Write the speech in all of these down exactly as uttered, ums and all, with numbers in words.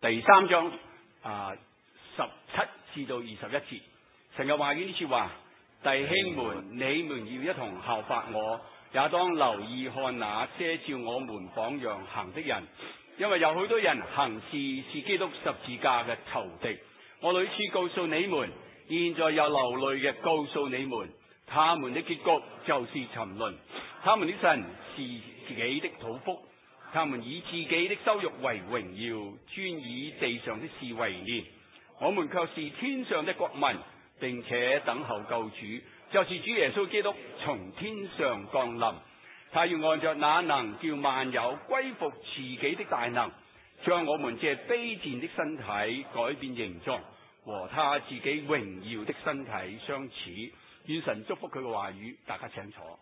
第三章啊十七至到二十一節，神嘅話語呢處話：弟兄們，你們要一同效法我，也當留意看那些照我們榜樣行的人，因為有好多人行事是基督十字架嘅仇敵。我屢次告訴你們，現在有流淚嘅告訴你們，他們的結局就是沉淪。他們的神是自己的肚腹，他們以自己的羞辱為榮耀，專以地上的事為念。我們卻是天上的國民，並且等候救主，就是主耶穌基督從天上降臨。他要按照那能叫萬有歸服自己的大能，將我們這卑賤的身體改變形狀，和他自己榮耀的身體相似。願神祝福佢嘅話語，大家請坐。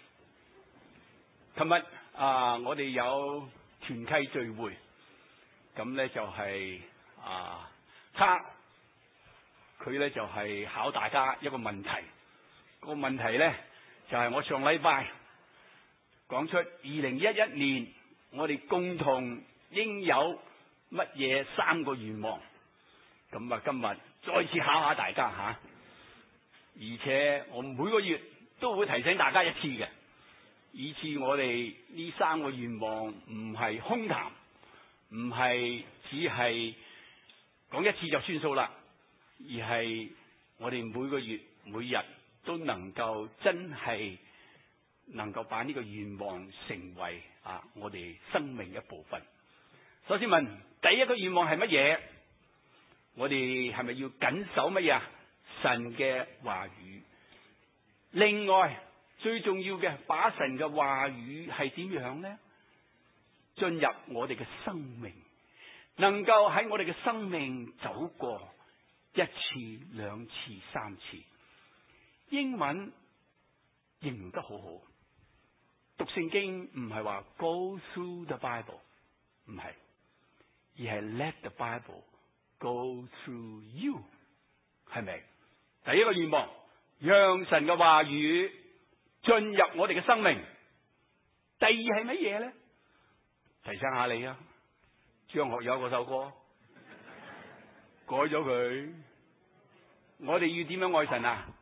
琴日啊，我哋有團契聚會，咁呢就係、是、啊，他佢呢就係、是、考大家一個問題。個問題呢就係、是、我上禮拜講出二零一一年我哋共同應有乜嘢三個願望。咁啊，今日再次考下大家吓、啊，而且我每個月都會提醒大家一次嘅。以致我哋呢三個願望唔係空談，唔係只係講一次就算數啦，而係我哋每個月每日都能夠真係能夠把呢個願望成為啊我哋生命一部分。首先問第一個願望係乜嘢？我哋係咪要謹守乜嘢啊？神嘅話語。另外最重要嘅，把神嘅話語係點樣呢？進入我哋嘅生命，能夠喺我哋嘅生命走過一次、兩次、三次。英文形容得好好，讀聖經唔係話 go through the Bible， 唔係，而係 let the Bible go through you， 係咪？第一個願望，讓神嘅話語進入我哋嘅生命。第二係乜嘢咧？提醒下你啊，張學友嗰首歌改咗佢。我哋要點樣愛神啊？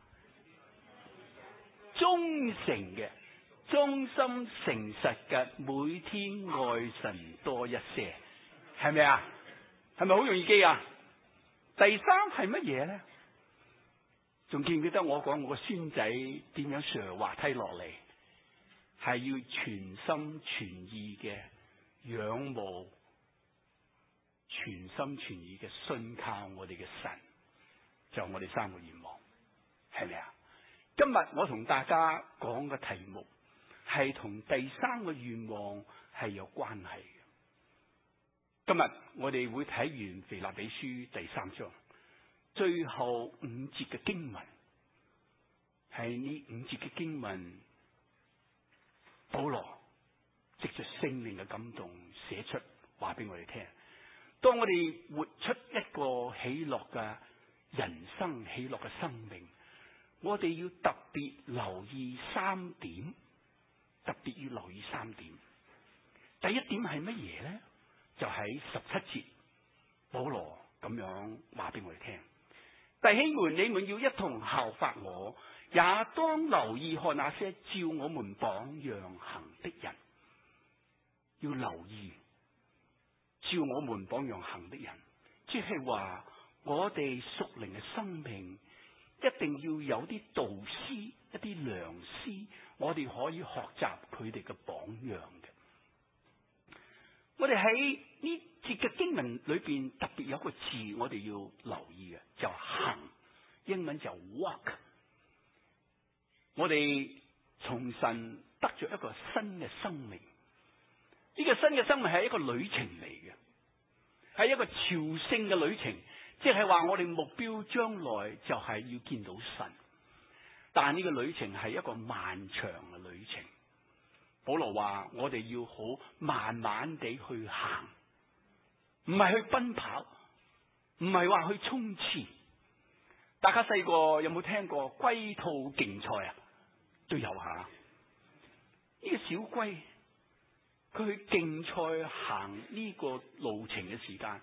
忠誠嘅、忠心誠實嘅，每天愛神多一些，係咪啊？係咪好容易記啊？第三係乜嘢咧？仲記唔記得我講我個孫仔點樣上滑梯落嚟？係要全心全意嘅仰慕，全心全意嘅信靠我哋嘅神，就我哋三個願望，係咪啊？今日我同大家講嘅題目係同第三個願望係有關係嘅。今日我哋會睇完腓立比書第三章最後五節嘅經文，係呢五節嘅經文，保羅藉着聖靈嘅感動寫出，話俾我哋聽。當我哋活出一個喜樂嘅人生、喜樂嘅生命，我哋要特別留意三點，特別要留意三點。第一點係乜嘢咧？就喺十七節，保羅咁樣話俾我哋聽。弟兄們，你們要一同效法我，也當留意看那些照我們榜樣行的人。要留意照我們榜樣行的人，即係話我哋屬靈嘅生命一定要有啲導師、一啲良師，我哋可以學習佢哋嘅榜樣嘅。我哋喺呢節嘅經文裏邊特別有一個字我哋要留意嘅，就行，英文就 walk。 我哋從神得咗一個新嘅生命，呢個新嘅生命係一個旅程嚟嘅，係一個朝聖嘅旅程，即係話我哋目標將來就係要見到神，但呢個旅程係一個漫長嘅旅程。保羅話我哋要好慢慢地去行，唔係去奔跑，唔係話去衝刺。大家細個有冇聽過龜兔競賽啊？都有下。呢、這個小龜佢去競賽行呢個路程嘅時間，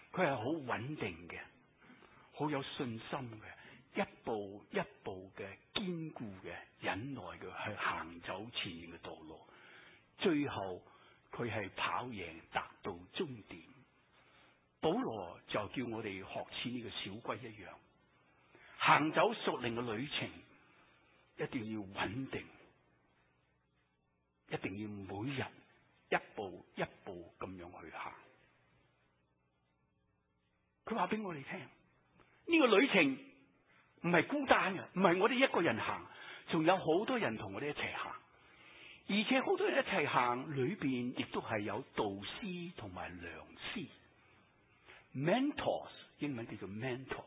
佢係好穩定嘅，好有信心嘅，一步一步嘅堅固嘅忍耐嘅去行走前面嘅道路，最後佢係跑贏達到終點。保羅就叫我哋學似呢個小龜一樣，行走屬靈嘅旅程，一定要穩定，一定要每日一步一步咁樣去行。佢話俾我哋聽，呢個旅程唔係孤單嘅，唔係我哋一個人行，仲有好多人同我哋一齊行，而且好多人一齊行裏邊亦都係有導師同埋良師 mentors， 英文叫做 mentors。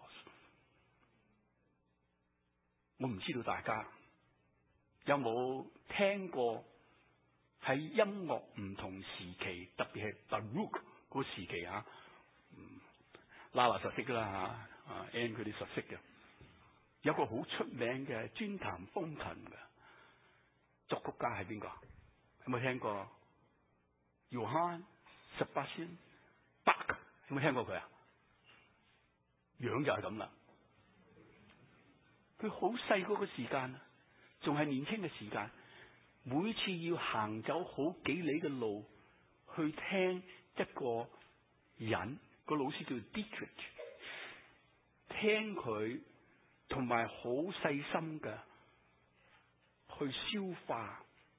我唔知道大家有冇聽過喺音樂唔同時期，特別係 Baroque 嗰個時期啊，拉拉實識噶啦吓，啊 N 佢哋實識嘅，有個好出名嘅專彈風琴嘅作曲家係邊個？有冇聽過 Johann Sebastian Bach？ 有冇聽過佢啊？樣就係咁啦。佢好細嗰個時間，仲係年輕嘅時間，每次要行走好幾里嘅路去聽一個人，個老師叫 Dietrich， 聽佢同埋好細心嘅去消化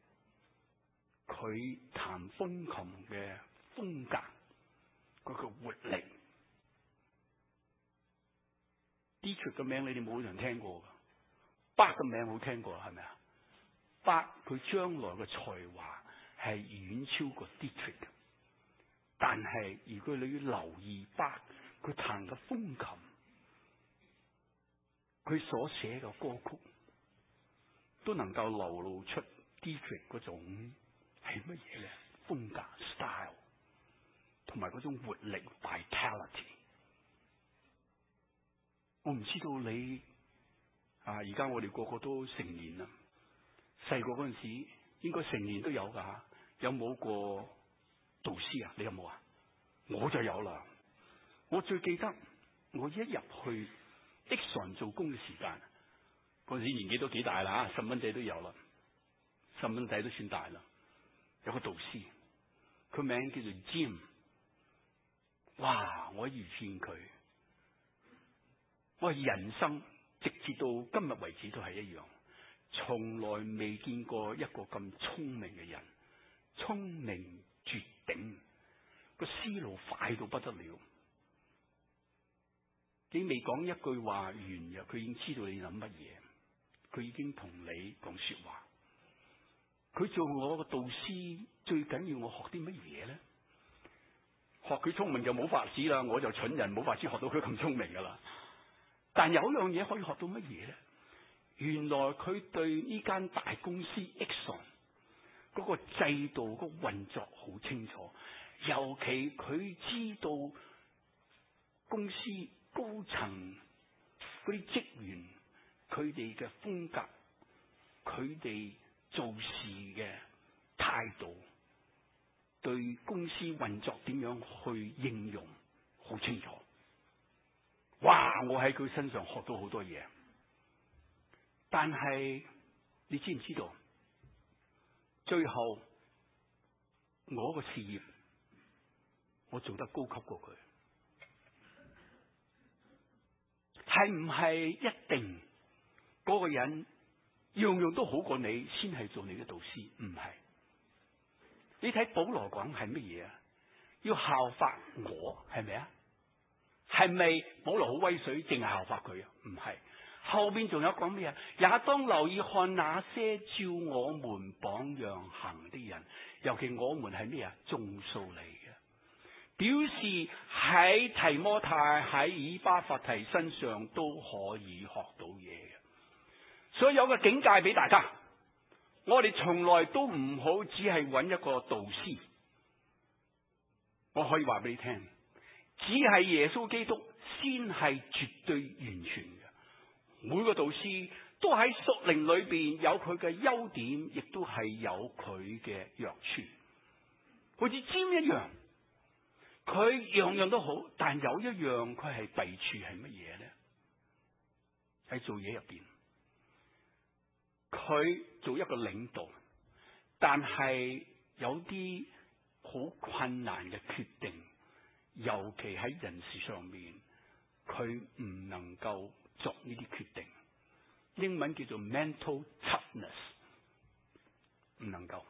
佢彈風琴嘅風格，嗰個活力。Dietrich 嘅名你哋冇人聽過噶，Bach 嘅名好聽過係咪啊？Bach佢將來嘅才華係遠超過 Dietrich 嘅，但係如果你要留意 Bach 佢彈嘅風琴，佢所寫嘅歌曲都能夠流露出 Dietrich 嗰種係乜嘢咧？風格 style 同埋嗰種活力 vitality。我唔知道你啊，而家我哋個個都成年啦，細個嗰陣時應該成年都有噶吓，有冇個導師啊？你有冇啊？我就有啦。我最記得我一入去 Exxon 做工嘅時間，嗰陣時年紀都幾大啦吓，細蚊仔都有啦，細蚊仔都算大啦。有個導師，佢名叫做 Jim。哇！我一遇見佢，我人生直至到今日為止都係一樣，從來未見過一個咁聰明嘅人，聰明絕頂，個思路快到不得了。你未講一句話完嘅，佢已經知道你諗乜嘢，佢已經同你講說話。佢做我個導師，最緊要我學啲乜嘢咧？學佢聰明就冇法子啦，我就蠢人，冇法子學到佢咁聰明噶啦。但有樣嘢可以學到乜嘢咧？原來佢對呢間大公司 Exxon 嗰個制度、嗰個運作好清楚，尤其佢知道公司高層嗰啲職員佢哋嘅風格，佢哋做事嘅態度，對公司運作點樣去應用，好清楚。哇！我喺佢身上學到好多嘢，但係你知唔知道？最後我個事業，我做得高級過佢，係唔係一定嗰個人樣樣都好過你，先係做你嘅導師？唔係。你睇保羅講係乜嘢啊？要效法我，係咪啊？係咪保羅好威水，淨係效法佢啊？唔係，後邊仲有講咩啊？也當留意看那些照我們榜樣行的人，尤其我們係咩啊？眾數嚟嘅，表示喺提摩太、喺以巴弗提身上都可以學到嘢嘅。所以有個警戒俾大家，我哋從來都唔好只係揾一個導師。我可以話俾你聽，只係耶穌基督先係絕對完全嘅。每個導師都喺屬靈裏邊有佢嘅優點，亦都係有佢嘅弱處。好似尖一樣， 佢樣樣都好，但有一樣佢係弊處係乜嘢咧？喺做嘢入邊，佢做一個領導，但係有啲好困難嘅決定，尤其喺人事上面，佢唔能夠作呢啲決定。英文叫做 mental toughness， 唔能夠。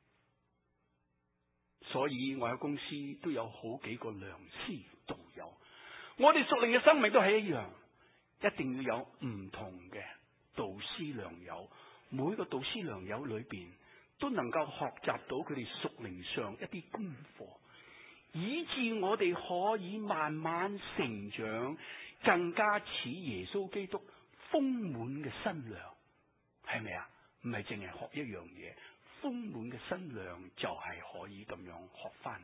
所以我喺公司都有好幾個良師導友，我哋屬靈嘅生命都係一樣，一定要有唔同嘅導師良友。每個導師良友裏邊都能夠學習到佢哋屬靈上一啲功課，以致我哋可以慢慢成長，更加似耶穌基督豐滿嘅身量，係咪啊？唔係淨係學一樣嘢。豐滿嘅身量就係可以咁樣學翻嚟。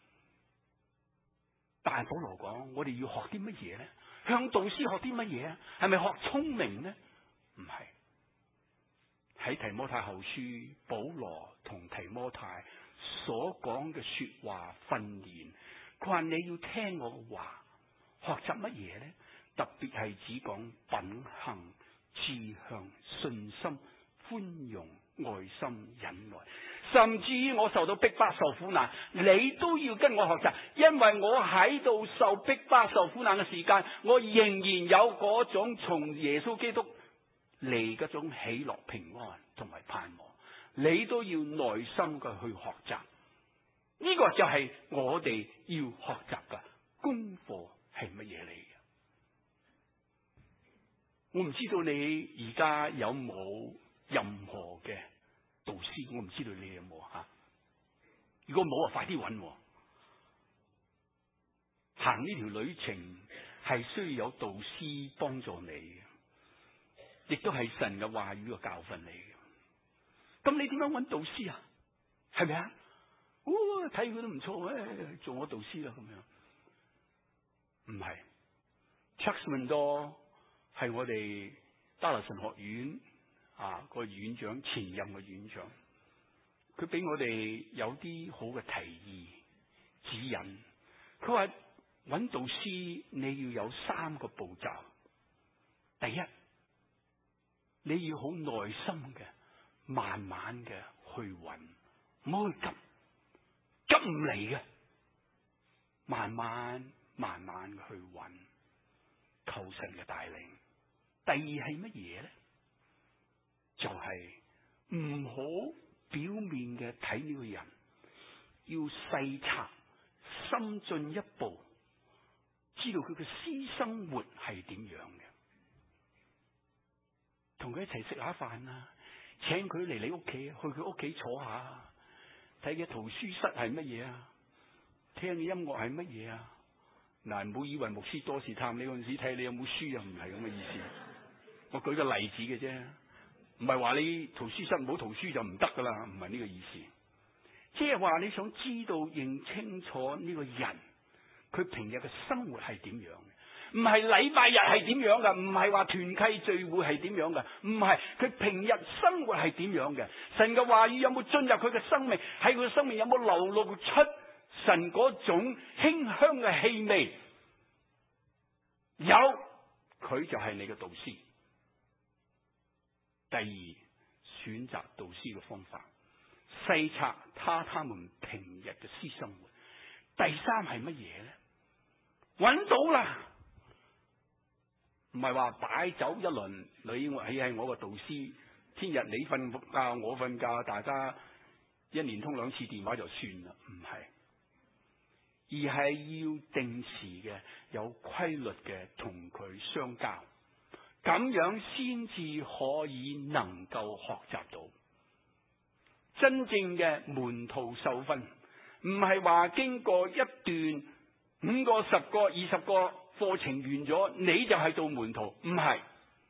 但係保羅講，我哋要學啲乜嘢咧？向導師學啲乜嘢啊？係咪學聰明咧？唔係。喺提摩太後書，保羅同提摩太所講嘅說話訓練，佢話你要聽我嘅話，學習乜嘢咧？特別係指講品行、志向、信心、寬容、愛心、忍耐，甚至於我受到逼迫、受苦難，你都要跟我學習，因為我喺度受逼迫、受苦難嘅時間，我仍然有嗰種從耶穌基督嚟嗰種喜樂、平安同埋盼望，你都要耐心嘅去學習。呢個就係我哋要學習嘅功課係乜嘢嚟嘅？我唔知道你而家有冇任何嘅導師，我唔知道你有冇吓。如果冇啊，快啲揾。行呢條旅程係需要有導師幫助你嘅，亦都係神嘅話語嘅教訓嚟嘅。咁你點樣揾導師啊？係咪啊？哦，睇佢都唔錯，誒，做我導師啦咁樣。唔係 Chuck Swindoll 係我哋達勒神學院啊個院長，前任嘅院長，佢俾我哋有啲好嘅提議指引。佢話揾導師你要有三個步驟。第一，你要好耐心嘅，慢慢嘅去揾，唔好去急，急唔嚟嘅，慢慢慢慢去揾，求神嘅帶領。第二係乜嘢咧？就係唔好表面嘅睇呢個人，要細察，深進一步，知道佢嘅私生活係點樣嘅。同佢一齊食下飯啊，請佢嚟你屋企，去佢屋企坐下，睇嘅圖書室係乜嘢啊，聽嘅音樂係乜嘢啊。嗱，唔好以為牧師多事探你嗰陣時睇你有冇書啊，唔係咁嘅意思。我舉個例子嘅啫，唔係話你圖書室冇圖書就唔得噶啦，唔係呢個意思。即係話你想知道認清楚呢個人，佢平日嘅生活係點樣嘅，唔係禮拜日係點樣噶，唔係話團契聚會係點樣噶，唔係佢平日生活係點樣嘅。神嘅話語有冇進入佢嘅生命？喺佢嘅生命有冇流露出神嗰種馨香嘅氣味？有，佢就係你嘅導師。第二，選擇導師嘅方法，細察他他們平日嘅私生活。第三係乜嘢咧？揾到啦，唔係話擺酒一輪，你我係我個導師，天日你瞓覺我瞓覺，大家一年通兩次電話就算啦，唔係，而係要定時嘅、有規律嘅同佢相交。咁樣先至可以能夠學習到真正嘅門徒受訓，唔係話經過一段五個、十個、二十個課程完咗，你就係做門徒，唔係。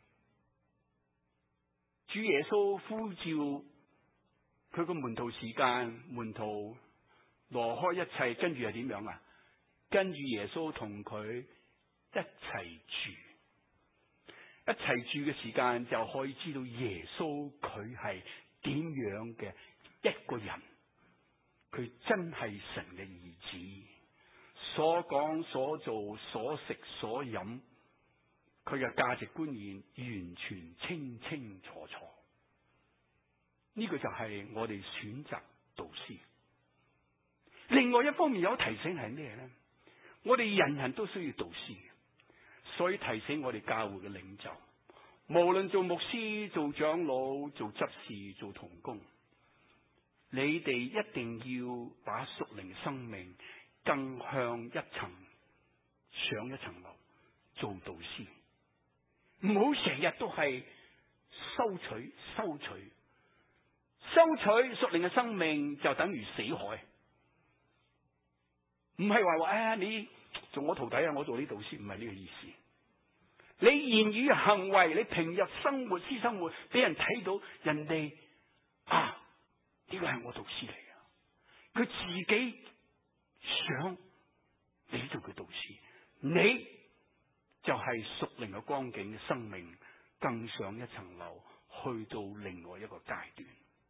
主耶穌呼召佢個門徒時間，門徒挪開一切，跟住係點樣啊？跟住耶穌同佢一齊住。一齊住嘅時間就可以知道耶穌佢係點樣嘅一個人，佢真係神嘅兒子。 所講所做所食所飲，佢嘅價值觀念完全清清楚楚。呢個就係我哋選擇導師。另外一方面有提醒係咩咧？我哋人人都需要導師，所以提醒我哋教會嘅領袖，無論做牧師、做長老、做執事、做同工，你哋一定要把屬靈生命更向一層、上一層樓做導師，唔好成日都係收取、收取、收取屬靈嘅生命，就等於死海。唔係話話誒，你做我徒弟啊，我做呢導師，唔係呢個意思。你言語行為，你平日生活、私生活，俾人睇到人哋啊，呢個係我導師嚟嘅，佢自己想你做佢導師，你就係屬靈嘅光景嘅生命更上一層樓，去到另外一個階段，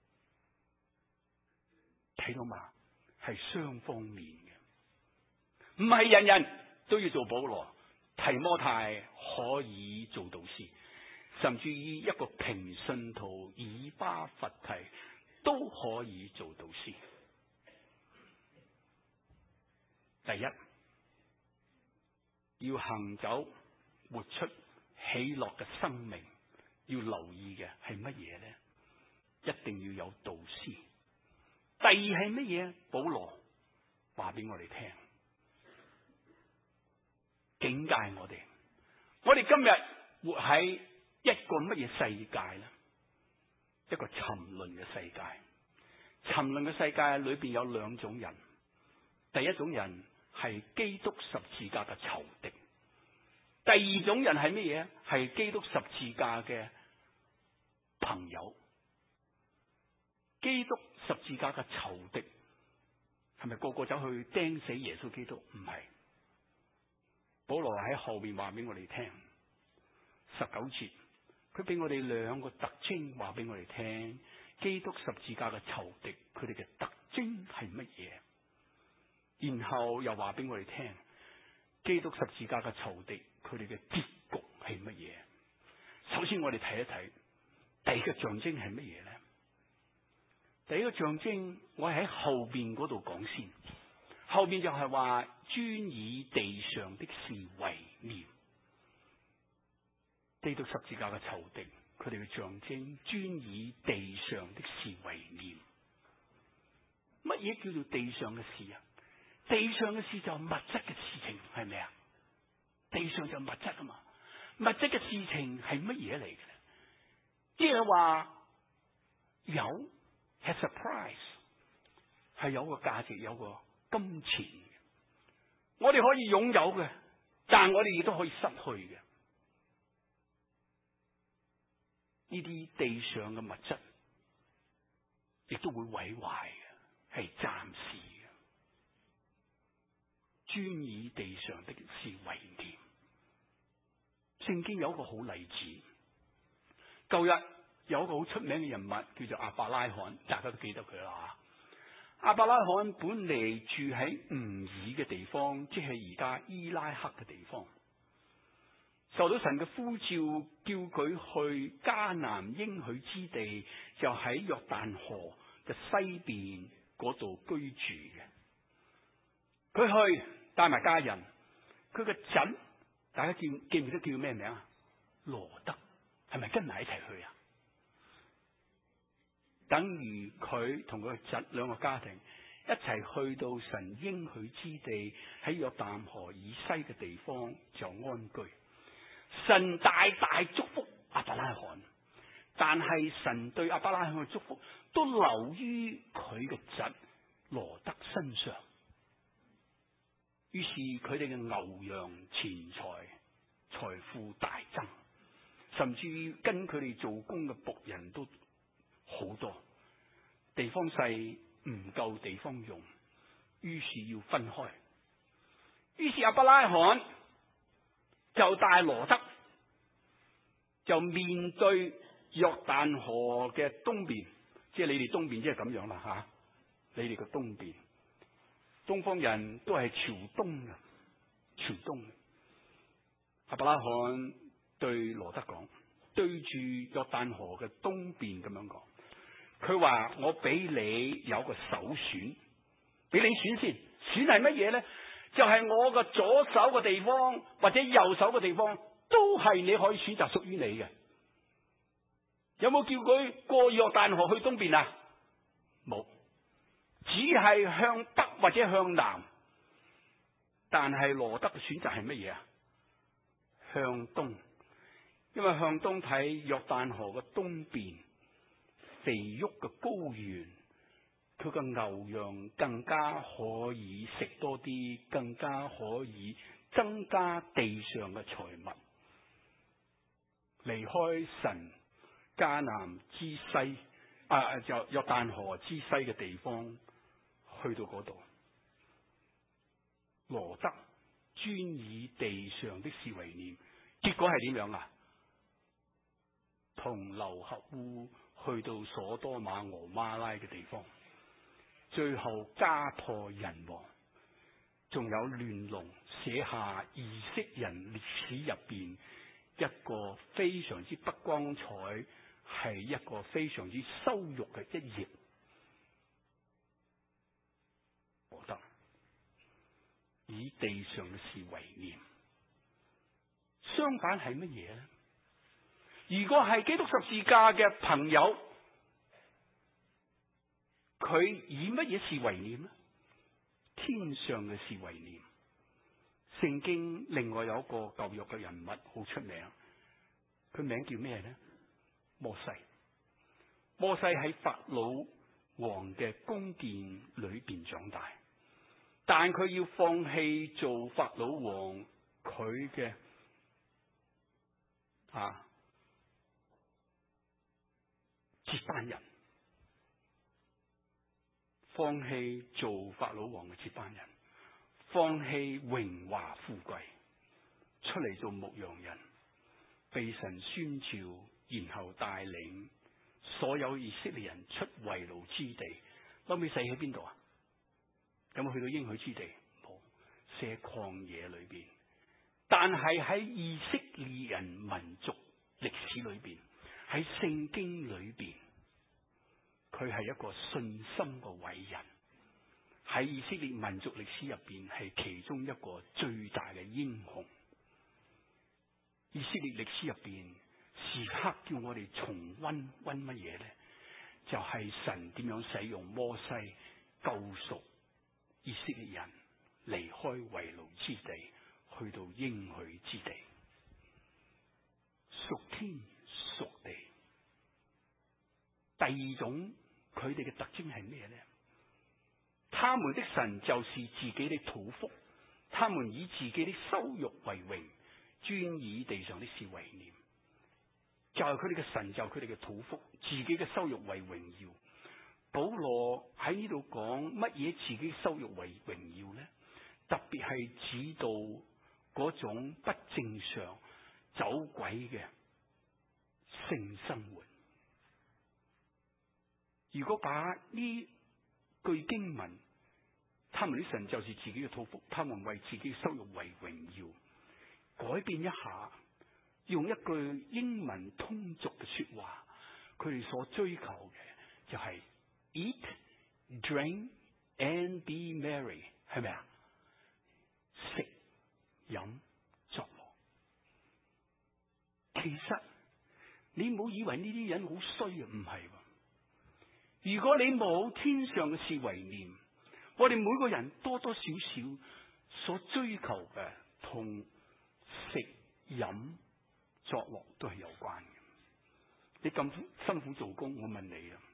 睇到嘛？係雙方面嘅，唔係人人都要做保羅、提摩太可以做導師，甚至於一個平信徒以巴弗提都可以做導師。第一，要行走活出喜樂嘅生命，要留意嘅係乜嘢咧？一定要有導師。第二係乜嘢？保羅話俾我哋聽，警戒我哋。我哋今日活喺一個乜嘢世界咧？一個沉淪嘅世界。沉淪嘅世界裏邊有兩種人。第一種人係基督十字架嘅仇敵。第二種人係乜嘢？係基督十字架嘅朋友。基督十字架嘅仇敵係咪個個走去釘死耶穌基督？唔係。保羅喺後邊話俾我哋聽，十九節，佢俾我哋兩個特徵話俾我哋聽，基督十字架嘅仇敵，佢哋嘅特徵係乜嘢？然後又話俾我哋聽，基督十字架嘅仇敵，佢哋嘅結局係乜嘢？首先我哋睇一睇第一個象徵係乜嘢咧？第一個象徵，我喺後邊嗰度講先。後邊就係話，專以地上的事為念。基督十字架嘅仇敵，佢哋嘅象徵，專以地上的事為念。乜嘢叫做地上嘅事啊？地上嘅事就係物質嘅事情，係咪啊？地上就係物質啊嘛。物質嘅事情係乜嘢嚟嘅？即係話有 has a price， 係有個價值，有個金錢。我哋可以擁有嘅，但我哋亦都可以失去嘅。呢啲地上嘅物質，亦都會毀壞嘅，係暫時嘅。專以地上的事為念。聖經有一個好例子，舊日有一個好出名嘅人物叫做亞伯拉罕，大家都記得佢啦。亞伯拉罕本嚟住喺吾爾嘅地方，即係而家伊拉克嘅地方，受到神嘅呼召，叫佢去迦南應許之地，就喺約旦河嘅西邊嗰度居住嘅。佢去帶埋家人，佢個侄，大家記記唔記得叫咩名啊？羅德，係咪跟埋一齊去啊？等於佢同佢個侄兩個家庭一齊去到神應許之地，喺約旦河以西嘅地方就安居。神大大祝福亞伯拉罕，但係神對亞伯拉罕嘅祝福都流於佢嘅侄羅德身上。於是佢哋嘅牛羊錢財財富大增，甚至於跟佢哋做工嘅僕人都好多。地方細，唔夠地方用，於是要分開。於是亞伯拉罕就帶羅德就面對約旦河嘅東邊，即係你哋東邊，即係咁樣啦吓，你哋嘅東邊東方人都係朝東嘅，朝東。亞伯拉罕對羅德講，對住約旦河嘅東邊咁樣講，佢話我俾你有個首選，俾你選先，選係乜嘢咧？就係、是、我個左手嘅地方或者右手嘅地方，都係你可以選擇屬於你嘅。有冇叫佢過約旦河去東邊啊？冇，只係向北或者向南。但係羅德嘅選擇係乜嘢啊？向東，因為向東睇約旦河嘅東邊，肥沃嘅高原，佢嘅牛羊更加可以食多啲，更加可以增加地上嘅財物。離開神迦南之西，啊就約旦河之西嘅地方，去到嗰度，羅德專以地上的事為念，結果係點樣啊？同流合污，去到所多瑪俄瑪拉嘅地方，最後家破人亡，仲有亂龍，寫下以色列人歷史入邊一個非常之不光彩，係一個非常之羞辱嘅一頁。羅德以地上嘅事為念，相反係乜嘢咧？如果係基督十字架嘅朋友，佢以乜嘢事為念呢？天上嘅事為念。聖經另外有一個舊約嘅人物好出名，佢名叫咩呢？摩西。摩西喺法老王嘅宮殿裏邊長大，但佢要放棄做法老王佢嘅啊接班人，放棄做法老王嘅接班人，放棄榮華富貴，出嚟做牧羊人，被神宣召，然後帶領所有以色列人出為奴之地。後尾死喺邊度啊？有冇去到應許之地？冇，死喺曠野裏邊。但係喺以色列人民族歷史裏邊，喺聖經裏邊，佢係一個信心嘅偉人。喺以色列民族歷史入邊，係其中一個最大嘅英雄。以色列歷史入邊，時刻叫我哋重溫溫乜嘢咧？就係、是、神點樣使用摩西救贖以色列人離開為奴之地，去到應許之地，屬天屬地。第二種佢哋嘅特徵係咩咧？他們的神就是自己的土福，他們以自己的羞辱為榮，專以地上的事為念。就係佢哋嘅神，就係佢哋嘅土福，自己嘅羞辱為榮耀。保羅喺呢度講乜嘢自己羞辱為榮耀咧？特別係指到嗰種不正常走鬼嘅性生活。如果把呢句經文，他們的神就是自己嘅土福，他們為自己羞辱為榮耀，改變一下，用一句英文通俗嘅說話，佢哋所追求嘅就係 eat, drink and be merry， 係咪啊？食、飲、作樂。其實你唔好以為呢啲人好衰啊，唔係。如果你冇天上嘅事為念，我哋每個人多多少少所追求嘅同食、飲、作樂都係有關嘅。你咁辛苦做工，我問你啊，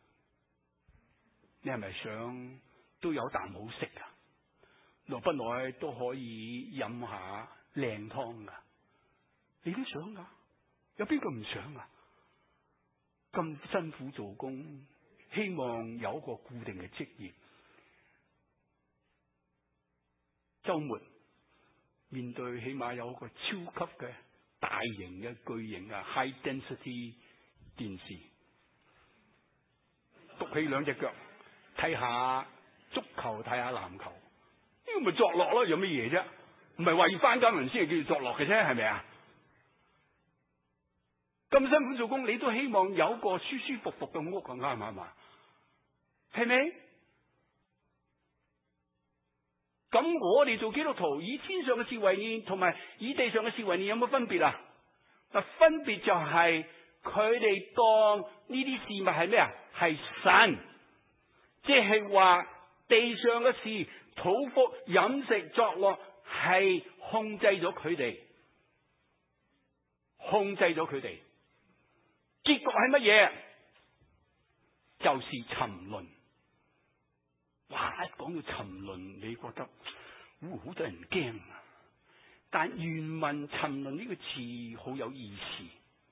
你係咪想都有啖好食啊？耐不耐都可以飲下靚湯噶？你都想噶？有邊個唔想啊？咁辛苦做工，希望有一個固定嘅職業，周末面對起碼有一個超級嘅大型嘅巨型嘅 high density 電視，篤起兩隻腳睇下足球，睇下籃球。 咁咪作樂咯，有乜嘢啫？唔係為翻家人先係叫做作樂嘅啫，係咪啊？咁辛苦做工，你都希望有個舒舒服服嘅屋，啱唔啱啊？係咪？咁我哋做基督徒，以天上嘅事為念，同埋以地上嘅事為念，有冇分別啊？嗱，分別就係佢哋當呢啲事物係咩啊？係神，即係話地上嘅事、肚腹、飲食、作樂，係控制咗佢哋，控制咗佢哋。結局係乜嘢？就是沉淪。哇！一講到沉淪，你覺得好得人驚啊！但原文沉淪呢個字好有意思。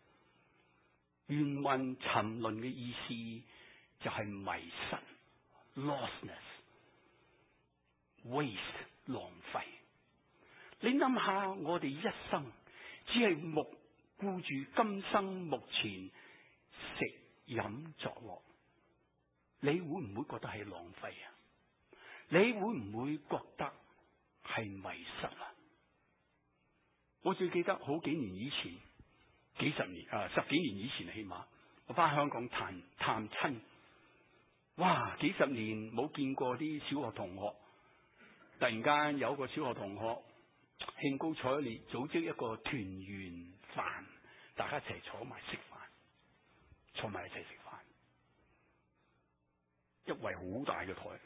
原文沉淪嘅意思就係迷失 ，lostness、waste、浪費。你諗下，我哋一生只係目顧住今生目前食飲作樂，你會唔會覺得係浪費啊？你會唔會覺得係迷失啊？我最記得好幾年以前，幾十年啊，十幾年以前起碼，我翻香港探探親，哇！幾十年冇見過啲小學同學，突然間有個小學同學興高采烈組織一個團圓飯，大家一齊坐埋食飯，坐埋一齊食飯，一圍好大嘅台。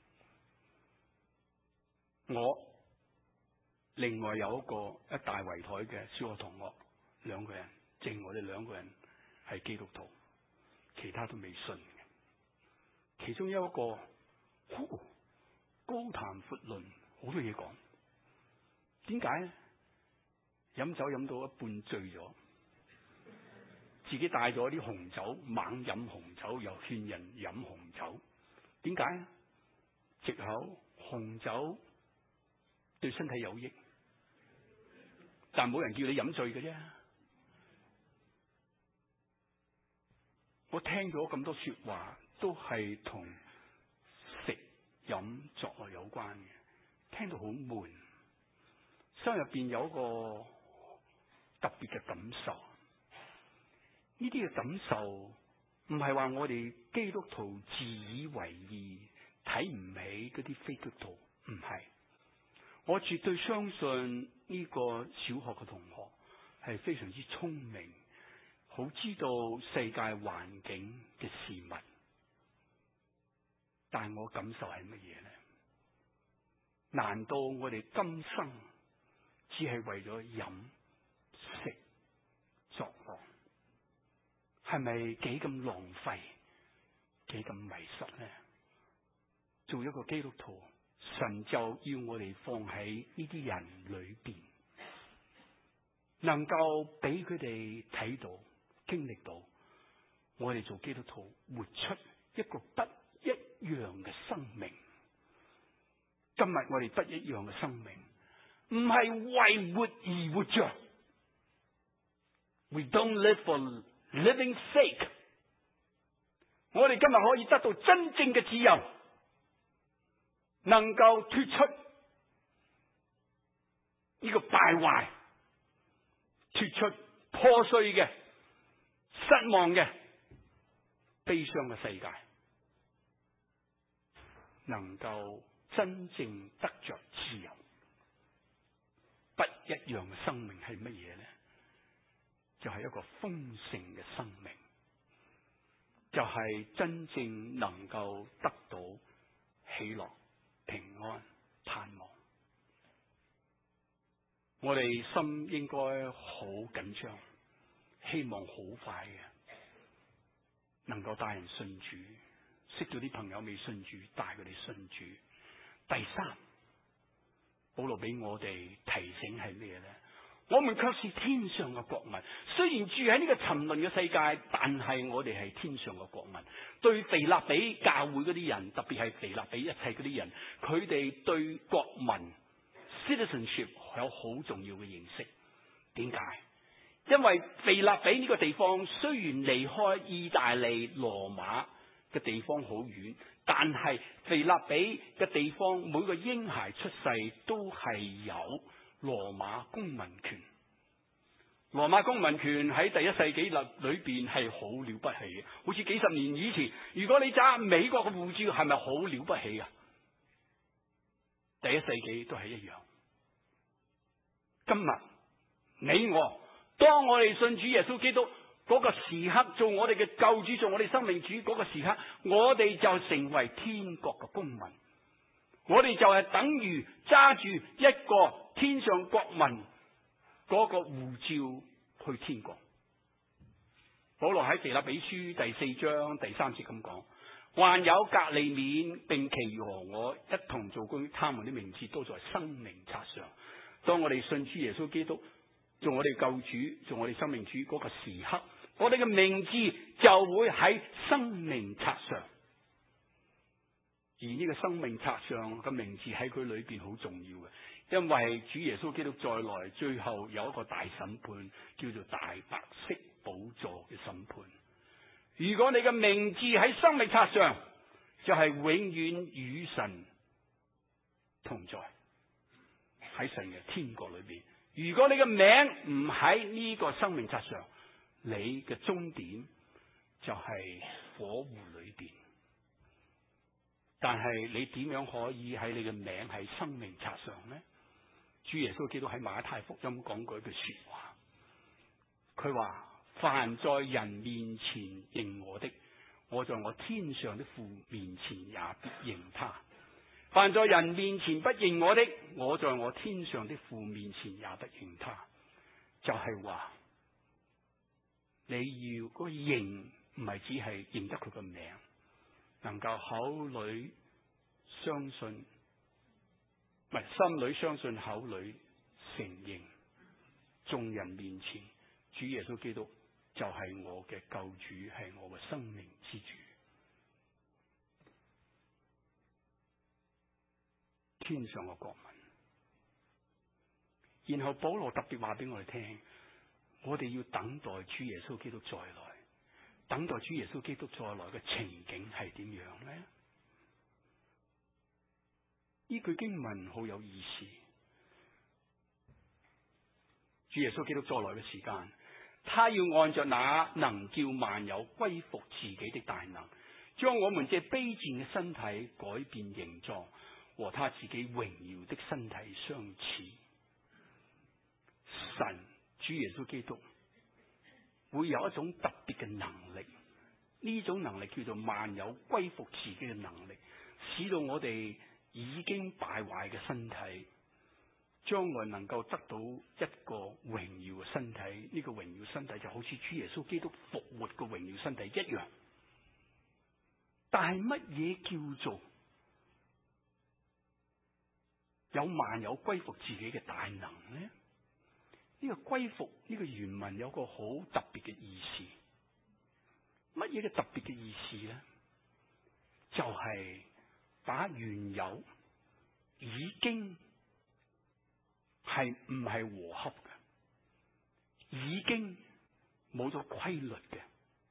我另外有一個一大圍台嘅小學同學，兩個人，淨我哋兩個人係基督徒，其他都未信嘅。其中有一個呼高談闊論，好多嘢講。點解咧？飲酒飲到一半醉咗，自己帶咗啲紅酒，猛飲紅酒，又勸人飲紅酒。點解咧？藉口紅酒對身體有益，但冇人叫你飲醉嘅啫。我聽咗咁多說話，都係同食飲作樂有關嘅，聽到好悶，心入邊有一個特別嘅感受。呢啲嘅感受唔係話我哋基督徒自以為義，睇唔起嗰啲非基督徒，唔係。我絕對相信呢個小學嘅同學係非常之聰明，好知道世界環境嘅事物。但我感受係乜嘢咧？難道我哋今生只係為咗飲食作樂，係咪幾咁浪費，幾咁迷失咧？做一個基督徒，神就要我哋放喺呢啲人裏邊，能夠俾佢哋睇到、經歷到，我哋做基督徒活出一個不一樣嘅生命。今日我哋不一樣嘅生命，唔係為活而活着。We don't live for living sake。我哋今日可以得到真正嘅自由，能夠脫出呢個敗壞，脫出破碎嘅、失望嘅、悲傷嘅世界，能夠真正得着自由。不一樣嘅生命係乜嘢咧？就係一個豐盛嘅生命，就係真正能夠得到喜樂、平安、盼望。我哋心應該好緊張，希望好快嘅能夠帶人信主，識到啲朋友未信主，帶佢哋信主。第三，保羅俾我哋提醒係咩咧？我們卻是天上嘅國民，雖然住喺呢個沉淪嘅世界，但係我哋係天上嘅國民。對腓立比教會嗰啲人，特別係腓立比一切嗰啲人，佢哋對國民 citizenship 有好重要嘅認識。點解？因為腓立比呢個地方雖然離開意大利羅馬嘅地方好遠，但係腓立比嘅地方每個嬰孩出世都係有羅馬公民權。羅馬公民權喺第一世紀裏裏邊係好了不起嘅，好似幾十年以前，如果你揸美國嘅護照，係咪好了不起啊？第一世紀都係一樣。今日你我，當我哋信主耶穌基督嗰個時刻，做我哋嘅救主，做我哋生命主嗰個時刻，我哋就成為天國嘅公民。我哋就係等於揸住一個天上國民嗰個護照去天國。保羅喺腓立比書第四章第三節咁講，還有革利免並其餘和我一同做工，他們的名字都在生命冊上。當我哋信主耶穌基督做我哋救主，做我哋生命主嗰個時刻，我哋嘅名字就會喺生命冊上。而呢個生命冊上嘅名字喺佢裏邊好重要嘅，因為主耶穌基督再來，最後有一個大審判，叫做大白色寶座嘅審判。如果你嘅名字喺生命冊上，就係永遠與神同在，喺神嘅天國裏邊。如果你嘅名唔喺呢個生命冊上，你嘅終點就係火湖裏邊。但係你點樣可以喺你嘅名喺生命冊上呢？主耶穌基督喺馬太福音講過一句說話，佢話：凡在人面前認我的，我在我天上的父面前也必認他；凡在人面前不認我的，我在我天上的父面前也不認他。就係話你要嗰個認，唔係只係認得佢個名，能夠口裏相信，唔係心裏相信，口裏承認，眾人面前主耶穌基督就係我嘅救主，係我嘅生命之主，天上嘅國民。然後保羅特別話俾我哋聽，我哋要等待主耶穌基督再來。等待主耶穌基督再來嘅情景係點樣呢？呢句經文好有意思。主耶穌基督再來嘅時間，他要按着那能叫萬有歸服自己的大能，將我們這卑賤嘅身體改變形狀，和他自己榮耀的身體相似。神主耶穌基督會有一種特別嘅能力，呢種能力叫做萬有歸服自己嘅能力，使到我哋已經敗壞嘅身體，將來能夠得到一個榮耀嘅身體。呢個榮耀身體就好似主耶穌基督復活嘅榮耀身體一樣。但係乜嘢叫做有萬有歸服自己嘅大能呢？呢個歸服呢個原文有個好特別嘅意思。乜嘢嘅特別嘅意思咧？就係把原有已經係唔係和合嘅，已經冇咗規律嘅，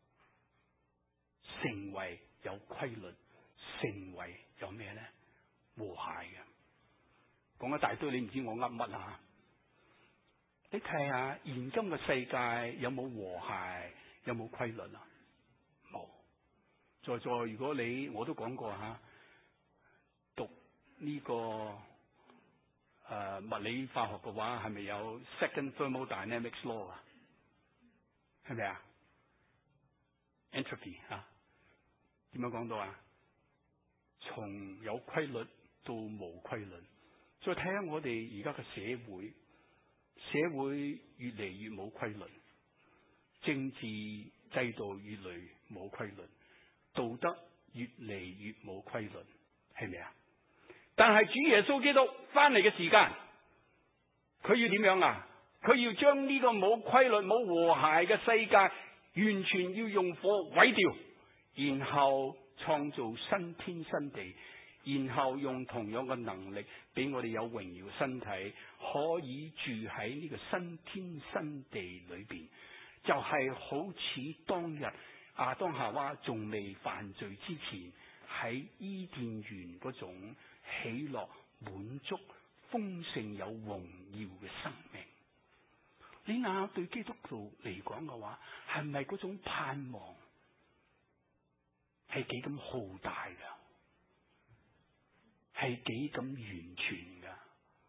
成為有規律，成為有咩咧？和諧嘅。講一大堆，你唔知我噏乜啊？你睇下現今嘅世界有冇和諧，有冇規律啊？冇。在座如果你我都講過吓，讀呢、這個誒、呃、物理化學嘅話，係咪有 second thermodynamics law 啊？係咪啊 ？entropy 吓，點樣講到啊？從有規律到無規律。再睇下我哋而家嘅社會，社會越嚟越冇規律，政治制度越嚟越冇規律，道德越嚟越冇規律，係咪啊？但係主耶穌基督翻嚟嘅時間，佢要點樣啊？佢要將呢個冇規律、冇和諧嘅世界，完全要用火毀掉，然後創造新天新地。然後用同樣嘅能力俾我哋有榮耀身體，可以住喺呢個新天新地裏邊，就係、是、好似當日亞當夏娃仲未犯罪之前，喺伊甸園嗰種喜樂、滿足、豐盛、有榮耀嘅生命。你諗下對基督徒嚟講嘅話，係咪嗰種盼望係幾咁浩大噶？係幾咁完全噶？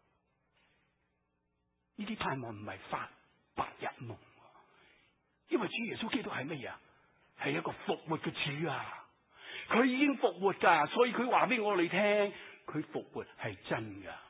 呢啲盼望唔係發白日夢，因為主耶穌基督係乜嘢啊？係一個復活嘅主啊！佢已經復活噶，所以佢話俾我哋聽，佢復活係真噶。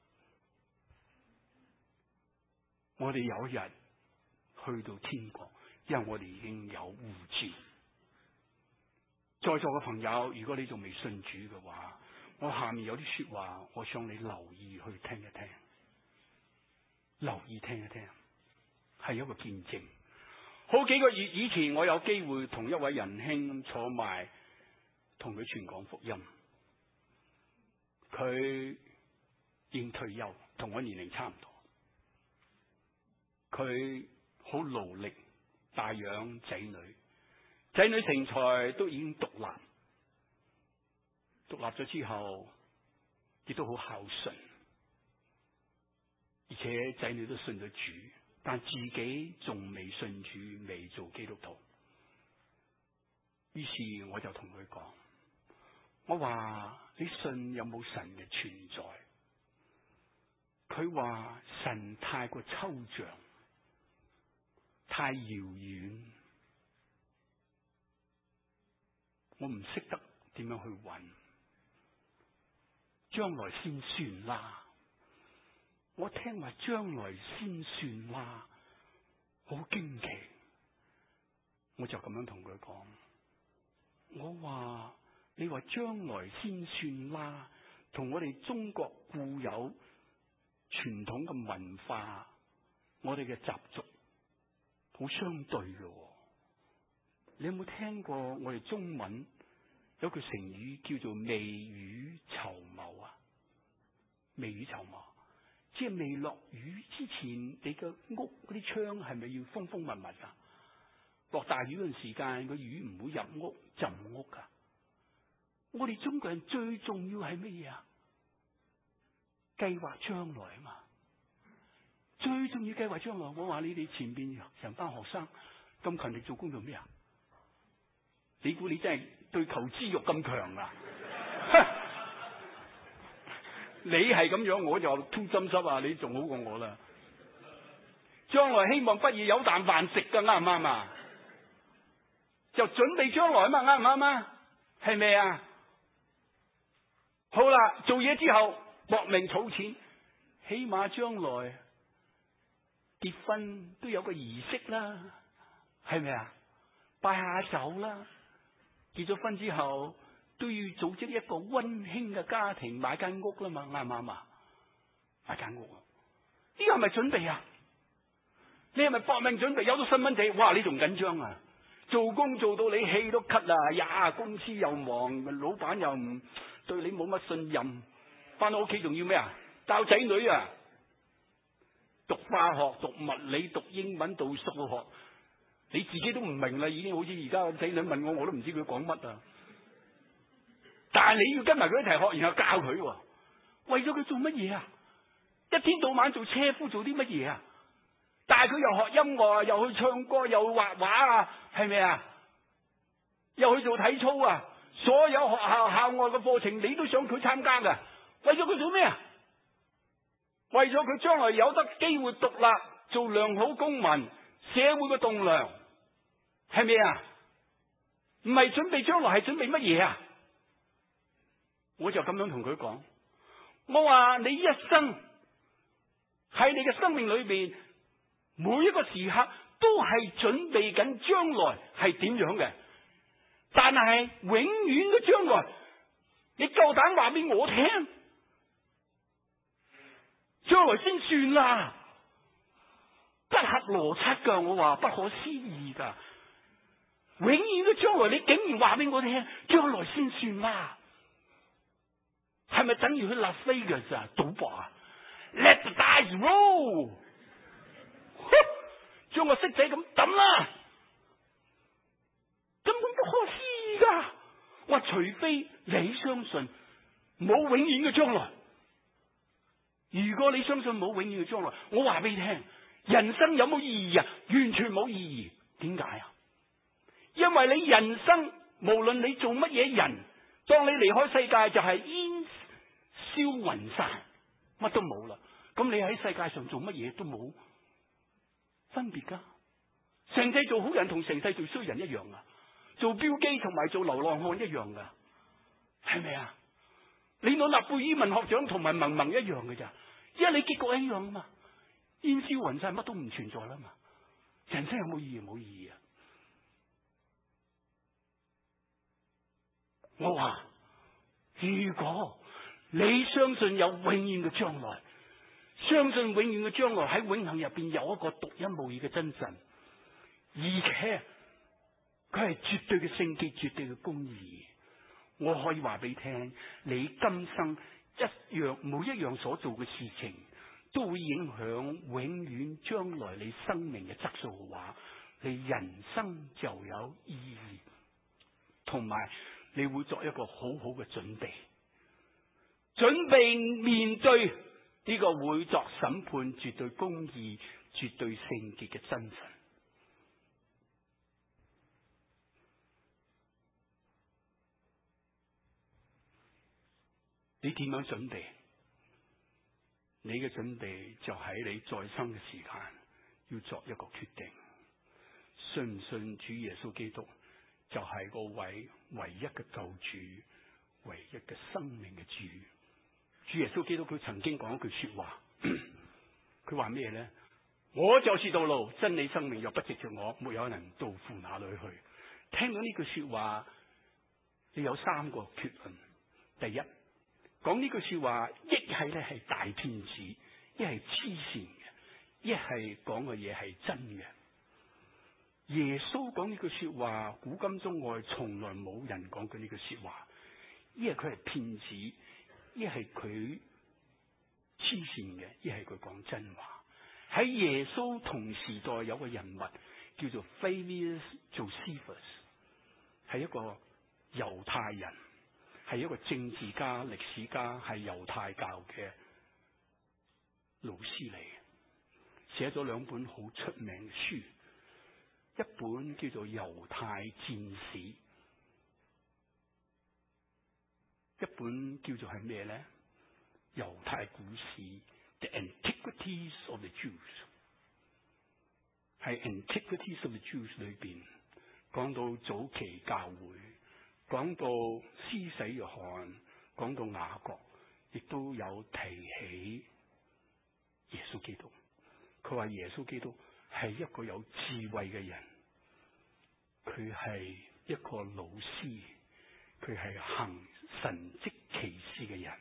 我哋有一日去到天國，因為我哋已經有護照。在座嘅朋友，如果你仲未信主嘅話，我下面有啲說話，我想你留意去聽一聽，留意聽一聽，係一個見證。好幾個月以前，我有機會同一位仁兄坐埋，同佢傳講福音。佢已經退休，同我年齡差唔多。佢好勞力帶養仔女，仔女成才都已經獨立，獨立咗之後亦都好孝順，而且仔女都信咗主，但自己仲未信主，未做基督徒。於是我就同佢講，我話你信有冇神嘅存在？佢話神太過抽象，太遙遠，我唔識得點樣去揾，將來先算啦。我聽話將來先算啦，好驚奇。我就咁樣同佢講，我話你話將來先算啦，同我哋中國固有傳統嘅文化，我哋嘅習俗好相對嘅。你有冇聽過我哋中文有句成語叫做未雨綢繆啊？未雨綢繆，即係未落雨之前，你嘅屋嗰啲窗係咪要封封密密啊？落大雨嗰陣時間，個雨唔會入屋浸屋噶。我哋中國人最重要係乜嘢啊？計劃將來啊嘛，最重要計劃將來。我話你哋前邊成班學生咁勤力做工做咩啊？你估你真係對求知欲咁強啊？你係咁樣，我就通心濕啊！你仲好過我啦。將來希望畢業有啖飯食噶，啱唔啱啊？就準備將來啊嘛，啱唔啱啊？係咪啊？好啦，做嘢之後搏命儲錢，起碼將來結婚都有個儀式啦，係咪啊？拜下酒啦，結咗婚之後都要組織一個溫馨嘅家庭，買間屋啦嘛，啱唔啱啊？買間屋，呢個係咪準備啊？你係咪搏命準備？有咗細蚊仔，哇！你仲緊張啊？做工做到你氣都咳啊！呀，公司又忙，老闆又唔對你冇乜信任，翻到屋企仲要咩啊？教仔女啊，讀化學、讀物理、讀英文、讀數學，你自己都唔明啦，已經好似而家仔女問我，我都唔知佢講乜啊！但係你要跟埋佢一齊學，然後教佢，為咗佢做乜嘢啊？一天到晚做車夫做啲乜嘢啊？但係佢又學音樂啊，又去唱歌，又畫畫啊，係咪啊？又去做體操啊！所有學校校外嘅課程，你都想佢參加噶？為咗佢做咩啊？為咗佢將來有得機會獨立，做良好公民，社會嘅棟樑，係咪啊？唔係準備將來，係準備乜嘢啊？我就咁樣同佢講，我話你一生喺你嘅生命裏邊，每一個時刻都係準備緊將來係點樣嘅，但係永遠嘅將來，你夠膽話俾我聽，將來先算啦，不合邏輯噶，我話不可思議噶，永遠嘅將來你竟然話俾我聽，將來先算啦，係咪等於去拉斯維加斯啊賭博啊 ？Let the dice roll， 將個骰仔咁抌啦，根本可思議噶。我話除非你相信冇永遠嘅將來。如果你相信冇永遠嘅將來，我話俾你聽，人生有冇意義啊？完全冇意義。點解啊？因為你人生無論你做乜嘢人，當你離開世界就係煙消雲散，乜都冇啦。咁你喺世界上做乜嘢都冇分別噶。成世做好人同成世做衰人一樣啊，做標機同埋做流浪漢一樣噶，係咪啊？你攞諾貝爾文學獎同埋文盲一樣嘅咋？因為你結果一樣啊嘛，煙消雲散，乜都唔存在啦嘛。人生有冇意義？冇意義啊！我話如果你相信有永遠嘅將來，相信永遠嘅將來喺永恆入邊有一個獨一無二嘅真神，而且佢係絕對嘅聖潔、絕對嘅公義，我可以話俾你聽，你今生一樣每一樣所做嘅事情都會影響永遠將來你生命嘅質素嘅話，你人生就有意義，同埋你會作一個好好嘅準備，準備面對呢個會作審判、絕對公義、絕對聖潔嘅真神。你點樣準備？你嘅準備就喺你在生嘅時間要作一個決定，信唔信主耶穌基督就係嗰位唯一嘅救主，唯一嘅生命嘅主。主耶穌基督佢曾經講一句說話，佢話咩咧？我就是道路、真理、生命，若不藉着我，沒有人到父那裏去。聽到呢句說話，你有三個結論。第一，講呢句說話，一係咧係大騙子，一係黐線嘅，一係講嘅嘢係真嘅。耶穌講呢句說話，古今中外從來冇人講過呢句說話。一係佢係騙子，一係佢黐線嘅，一係佢講真話。喺耶穌同時代有個人物叫做 Flavius Josephus， 係一個猶太人，係一個政治家、歷史家，係猶太教嘅老師嚟，寫咗兩本好出名嘅書，一本叫做《猶太戰史》，一本叫做係咩咧？猶太古史 The Antiquities of the Jews， 喺 Antiquities of the Jews 裏邊講到早期教會，講到施洗約翰，講到雅各，亦都有提起耶穌基督。佢話耶穌基督係一個有智慧嘅人，佢係一個老師，佢係行神蹟奇事嘅人。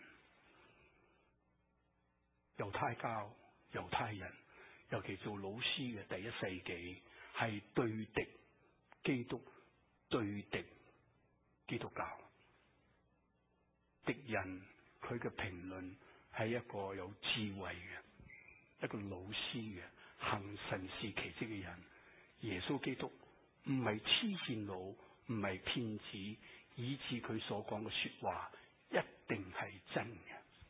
猶太教、猶太人，尤其做老師嘅第一世紀，係對敵基督，對敵基督教。敵人佢嘅評論係一個有智慧嘅，一個老師嘅，行神事奇蹟嘅人。耶穌基督唔係黐線佬，唔係騙子，以致佢所講嘅說話一定係真嘅。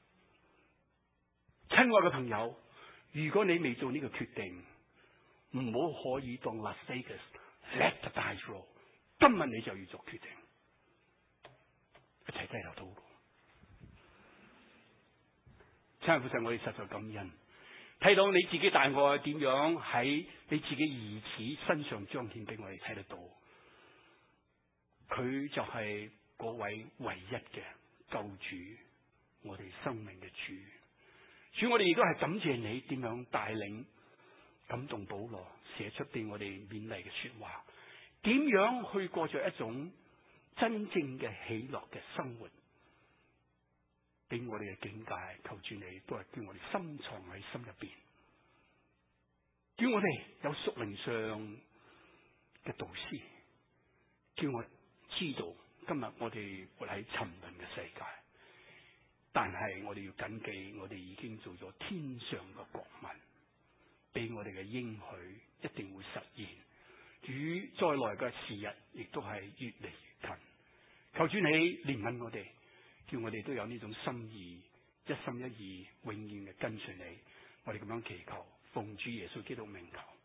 親愛嘅朋友，如果你未做呢個決定，唔好可以當 Las Vegas let the dice roll， 今日你就要做決定，一齊低頭禱告。親愛父神，我哋實在感恩，睇到你自己大愛點樣喺你自己兒子身上彰顯俾我哋睇得到，佢就係嗰位唯一嘅救主，我哋生命嘅主。主，我哋亦都係感謝你點樣帶領感動保羅寫出俾我哋勉勵嘅說話，點樣去過着一種真正嘅喜樂嘅生活，俾我哋嘅境界。求主你都係叫我哋深藏喺心入邊，叫我哋有屬靈上嘅導師，叫我知道今日我哋活喺沉淪嘅世界，但係我哋要謹記，我哋已經做咗天上嘅國民，俾我哋嘅應許一定會實現， 主再來嘅時日亦都係越嚟越近。求主你憐憫我哋，叫我哋都有呢種心意，一心一意，永遠嘅跟隨你。我哋咁樣祈求，奉主耶穌基督名求。